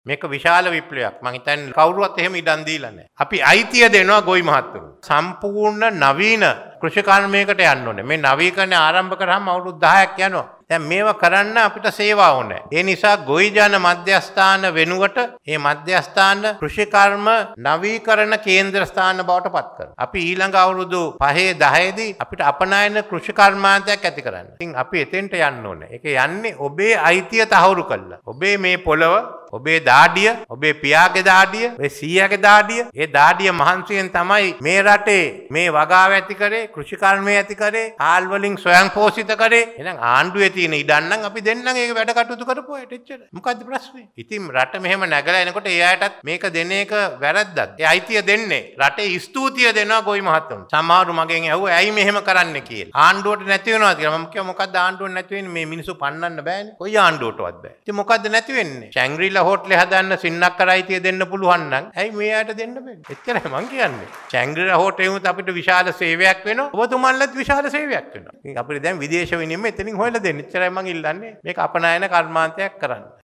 මේක විශාල විප්ලවයක්. මං හිතන්නේ කවුරුවත් එහෙම ඉඩම් දීලා නැහැ. අපි අයිතිය දෙනවා ගොවි මහත්තුරු. සම්පූර්ණ නවීන කෘෂිකර්මයකට යන්න ඕනේ. මේ නවීකරණය ආරම්භ කරාම අවුරුදු 10ක් යනවා. දැන් මේවා කරන්න අපිට සේවා ඕනේ. ඒ නිසා ගොවි ජන මධ්‍යස්ථාන වෙනුවට මේ මධ්‍යස්ථාන කෘෂිකර්ම නවීකරණ කේන්ද්‍ර ස්ථාන බවට පත් කරනවා. අපි ඊළඟ අවුරුදු 5 10 දී අපිට අපනයන කෘෂිකර්මාන්තයක් ඇති කරන්න. ඉතින් අපි එතෙන්ට යන්න ඕනේ. ඒක යන්නේ ඔබේ අයිතිය තහවුරු කළා. ඔබේ මේ පොළව, ඔබේ දාඩිය, ඔබේ පියාගේ දාඩිය, ඔබේ සීයාගේ දාඩිය, ඒ දාඩිය මහන්සියෙන් තමයි මේ රටේ මේ වගාව ඇති කරේ, කෘෂිකර්මය ඇති කරේ, ආල් වලින් ස්වයං පෝෂිත කරේ. එහෙනම් ආණ්ඩුවේ තියෙන ඉඩම් නම් අපි දෙන්නම් ඒක වැඩ කටයුතු කරපුවා එච්චර. මොකද්ද ප්‍රශ්නේ? ඉතින් රට මෙහෙම නැගලා එනකොට ඒ අයටත් මේක දෙන එක වැරද්දක්. ඒ අයිතිය දෙන්නේ. රටේ ස්තුතිය දෙනවා ගොවි මහත්තුන්. සමහරු මගෙන් ඇහුවා ඇයි මෙහෙම කරන්නේ කියලා. ආණ්ඩුවට නැති වෙනවද කියලා. මම කිව්වා මොකද්ද ආණ්ඩුවට නැති වෙන්නේ? මේ මිනිස්සු පන්නන්න බෑනේ. කොයි ආණ්ඩුවටවත් බෑ. ඉතින් මොකද්ද නැති වෙන්නේ? ශැංග්‍රීලා හෝටලේ හදන්න සින්නක්කර අයිතිය දෙන්න පුළුවන් නම් ඇයි මේ අයට දෙන්න බැරි? එච්චරයි මං කියන්නේ. ශැංග්‍රීලා හෝටලෙමුත් අපිට විශාල සේවයක් වෙනවා. ඔබතුමන්ලත් විශාල සේවයක් වෙනවා. ඉතින් අපිට දැන් විදේශ විනිමය එතනින් හොයලා දෙන්න. එච්චරයි මං ඉල්ලන්නේ. මේක අපනයන කර්මාන්තයක් කරන්න.